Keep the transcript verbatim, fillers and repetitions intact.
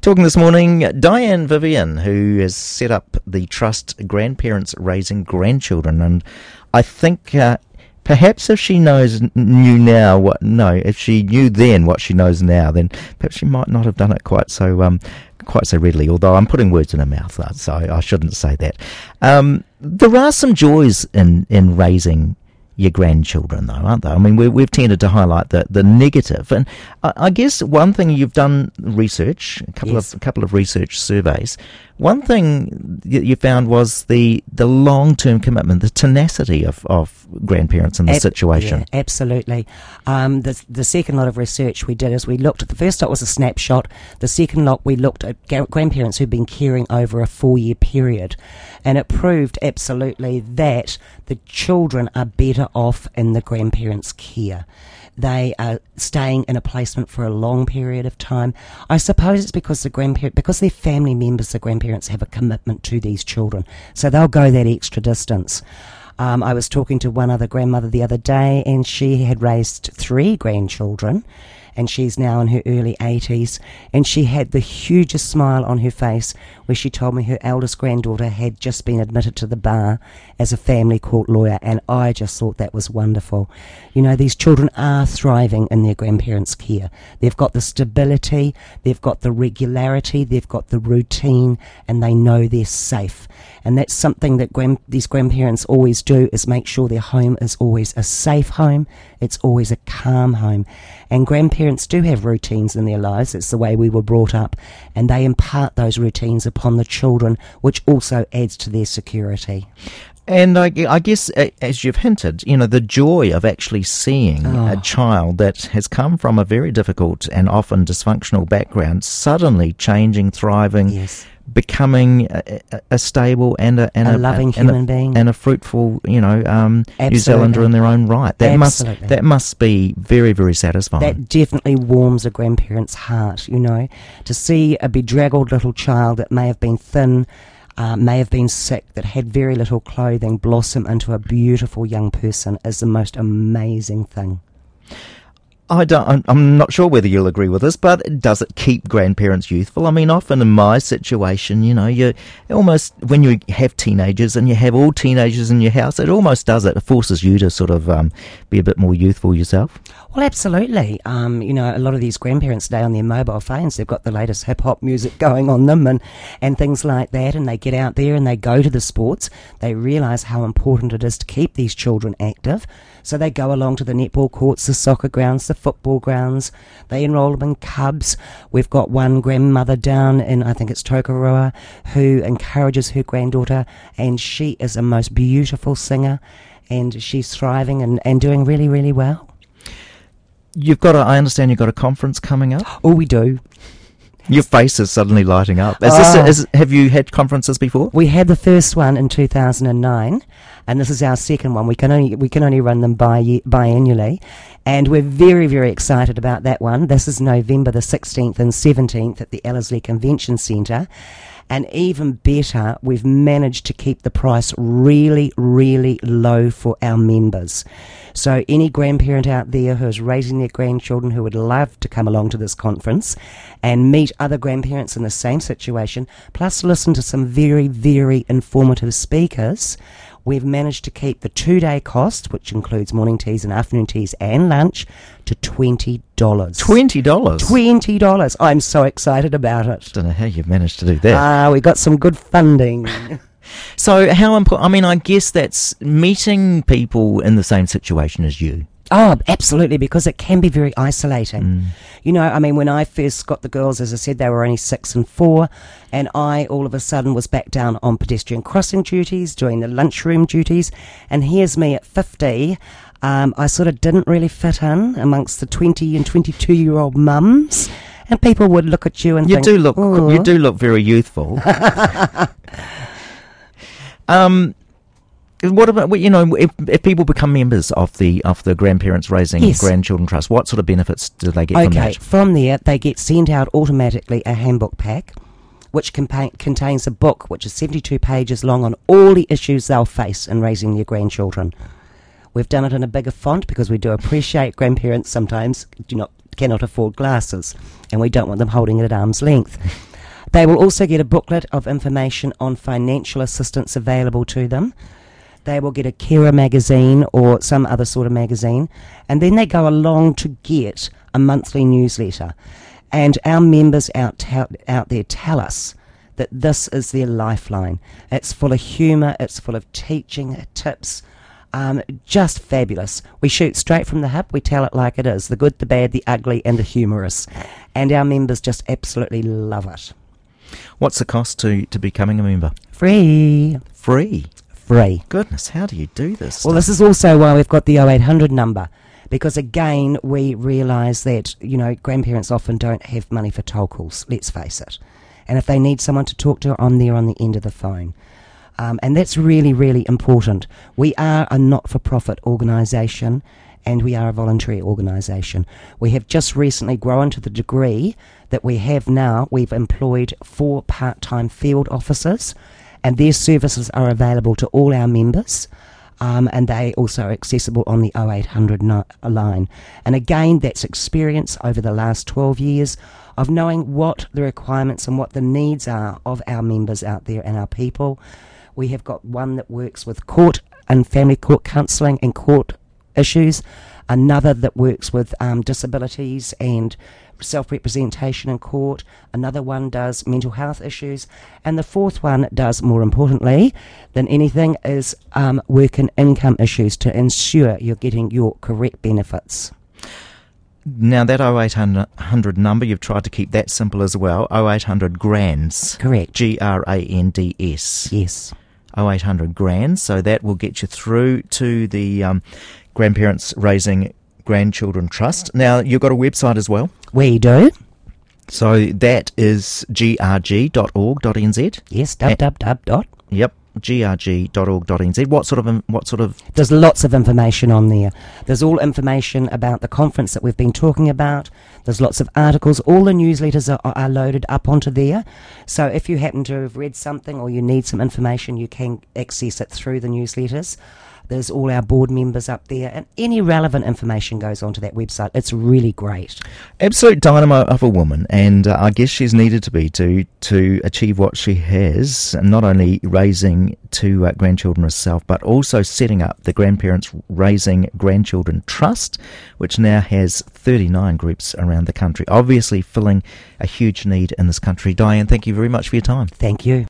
Talking this morning, Diane Vivian, who has set up the Trust Grandparents Raising Grandchildren, and I think uh, perhaps if she knows knew now what no, if she knew then what she knows now, then perhaps she might not have done it quite so um, quite so readily. Although I'm putting words in her mouth, so I shouldn't say that. Um, there are some joys in in raising your grandchildren, though, aren't there? I mean, we, we've tended to highlight the, the negative, and I, I guess one thing you've done research, a couple yes. of a couple of research surveys. One thing you found was the the long term commitment, the tenacity of, of grandparents in this Ab- situation. Yeah, absolutely. Um, the the second lot of research we did is we looked at the first lot was a snapshot. The second lot we looked at ga- grandparents who've been caring over a four year period, and it proved absolutely that the children are better off in the grandparents' care. They are staying in a placement for a long period of time. I suppose it's because the grandparent, because they're family members, the grandparents have a commitment to these children, so they'll go that extra distance. Um, I was talking to one other grandmother the other day, and she had raised three grandchildren, and she's now in her early eighties, and she had the hugest smile on her face where she told me her eldest granddaughter had just been admitted to the bar as a family court lawyer, and I just thought that was wonderful. You know, these children are thriving in their grandparents' care. They've got the stability, they've got the regularity, they've got the routine, and they know they're safe. And that's something that grand- these grandparents always do, is make sure their home is always a safe home, it's always a calm home. And grandparents do have routines in their lives, it's the way we were brought up, and they impart those routines upon the children, which also adds to their security. And I, I guess, as you've hinted, you know, the joy of actually seeing oh. a child that has come from a very difficult and often dysfunctional background suddenly changing, thriving, yes. becoming a, a, a stable and a, and a, a loving and human a, being, and a fruitful, you know, um, New Zealander in their own right. That Absolutely. must that must be very, very satisfying. That definitely warms a grandparent's heart. You know, to see a bedraggled little child that may have been thin, uh, may have been sick, that had very little clothing, blossom into a beautiful young person is the most amazing thing. I don't, I'm not sure whether you'll agree with this, but does it keep grandparents youthful? I mean, often in my situation, you know, you almost, when you have teenagers and you have all teenagers in your house, it almost does it. It forces you to sort of um, be a bit more youthful yourself. Well, absolutely. Um, you know, a lot of these grandparents today on their mobile phones, they've got the latest hip-hop music going on them and, and things like that, and they get out there and they go to the sports. They realise how important it is to keep these children active. So they go along to the netball courts, the soccer grounds, the football grounds. They enrol them in clubs. We've got one grandmother down in, I think it's Tokaroa, who encourages her granddaughter, and she is a most beautiful singer, and she's thriving and, and doing really, really well. You've got a, I understand you've got a conference coming up? Oh, we do. Your face is suddenly lighting up. Is oh. this a, is, have you had conferences before? We had the first one in two thousand nine, and this is our second one. We can only we can only run them bi- biannually, and we're very, very excited about that one. This is November the sixteenth and seventeenth at the Ellerslie Convention Centre. And even better, we've managed to keep the price really, really low for our members. So any grandparent out there who is raising their grandchildren who would love to come along to this conference and meet other grandparents in the same situation, plus listen to some very, very informative speakers, we've managed to keep the two-day cost, which includes morning teas and afternoon teas and lunch, to twenty dollars. twenty dollars? twenty dollars. I'm so excited about it. Don't know how you've managed to do that. Ah, we got some good funding. So how important, I mean, I guess that's meeting people in the same situation as you. Oh, absolutely, because it can be very isolating. Mm. You know, I mean, when I first got the girls, as I said, they were only six and four, and I all of a sudden was back down on pedestrian crossing duties, doing the lunchroom duties, and here's me at fifty. Um, I sort of didn't really fit in amongst the twenty and twenty-two-year-old mums, and people would look at you and you think, do look, oh. you do look very youthful. um. What about, you know, if, if people become members of the of the Grandparents Raising yes. Grandchildren Trust, what sort of benefits do they get okay, from that? Okay, from there, they get sent out automatically a handbook pack, which compa- contains a book which is seventy-two pages long on all the issues they'll face in raising their grandchildren. We've done it in a bigger font because we do appreciate grandparents sometimes do not cannot afford glasses, and we don't want them holding it at arm's length. They will also get a booklet of information on financial assistance available to them. They will get a carer magazine or some other sort of magazine, and then they go along to get a monthly newsletter. And our members out, ta- out there tell us that this is their lifeline. It's full of humour, it's full of teaching, tips, um, just fabulous. We shoot straight from the hip, we tell it like it is, the good, the bad, the ugly and the humorous. And our members just absolutely love it. What's the cost to, to becoming a member? Free. Free? Free. Goodness, how do you do this? Well, this is also why we've got the oh eight hundred number, because again, we realise that, you know, grandparents often don't have money for toll calls, let's face it. And if they need someone to talk to, I'm there on the end of the phone. Um, and that's really, really important. We are a not-for-profit organisation, and we are a voluntary organisation. We have just recently grown to the degree that we have now, we've employed four part-time field officers, and their services are available to all our members, um, and they also are accessible on the oh eight hundred no- line. And again, that's experience over the last twelve years of knowing what the requirements and what the needs are of our members out there and our people. We have got one that works with court and family court counselling and court issues, another that works with um, disabilities and self-representation in court, another one does mental health issues, and the fourth one does, more importantly than anything, is um, work and income issues to ensure you're getting your correct benefits. Now, that oh eight hundred number, you've tried to keep that simple as well. oh eight hundred GRANDS. Correct. G R A N D S. Yes. oh eight hundred GRANDS. So that will get you through to the um, Grandparents Raising Grandchildren Trust. Now, you've got a website as well. We do. So that is g r g dot org dot n z. Yes, www. Dot. Yep, g r g dot org dot n z. What sort of what sort of? There's lots of information on there. There's all information about the conference that we've been talking about. There's lots of articles. All the newsletters are, are loaded up onto there. So if you happen to have read something or you need some information, you can access it through the newsletters. There's all our board members up there, and any relevant information goes onto that website. It's really great. Absolute dynamo of a woman, and uh, I guess she's needed to be to to achieve what she has, not only raising two uh, grandchildren herself, but also setting up the Grandparents Raising Grandchildren Trust, which now has thirty-nine groups around the country, obviously filling a huge need in this country. Diane, thank you very much for your time. Thank you.